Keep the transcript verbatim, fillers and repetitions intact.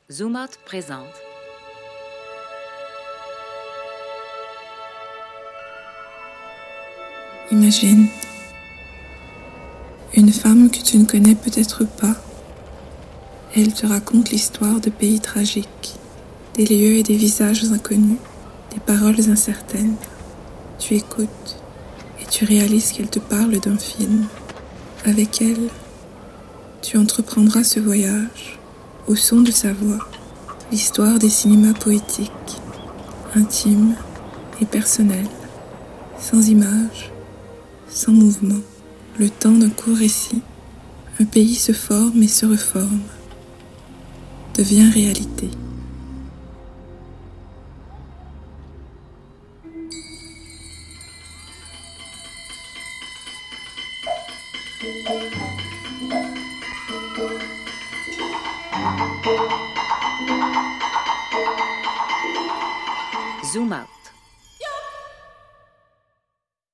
Zoom Out présente. Imagine une femme que tu ne connais peut-être pas. Elle te raconte l'histoire de pays tragiques, des lieux et des visages inconnus, des paroles incertaines. Tu écoutes et tu réalises qu'elle te parle d'un film. Avec elle, tu entreprendras ce voyage au son de sa voix, l'histoire des cinémas poétiques, intimes et personnels, sans images, sans mouvement. Le temps d'un court récit, un pays se forme et se reforme, devient réalité. Zoom Out.